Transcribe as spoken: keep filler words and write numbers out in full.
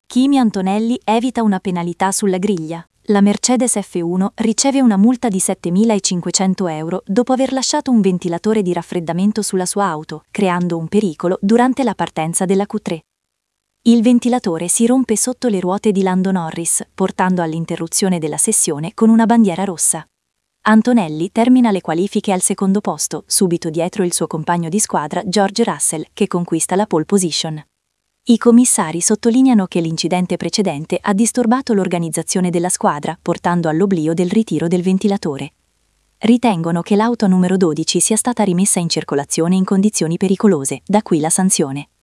Kimi Antonelli evita una penalità sulla griglia. La Mercedes F uno riceve una multa di settemilacinquecento euro dopo aver lasciato un ventilatore di raffreddamento sulla sua auto, creando un pericolo durante la partenza della Q tre. Il ventilatore si rompe sotto le ruote di Lando Norris, portando all'interruzione della sessione con una bandiera rossa. Antonelli termina le qualifiche al secondo posto, subito dietro il suo compagno di squadra George Russell, che conquista la pole position. I commissari sottolineano che l'incidente precedente ha disturbato l'organizzazione della squadra, portando all'oblio del ritiro del ventilatore. Ritengono che l'auto numero dodici sia stata rimessa in circolazione in condizioni pericolose, da qui la sanzione.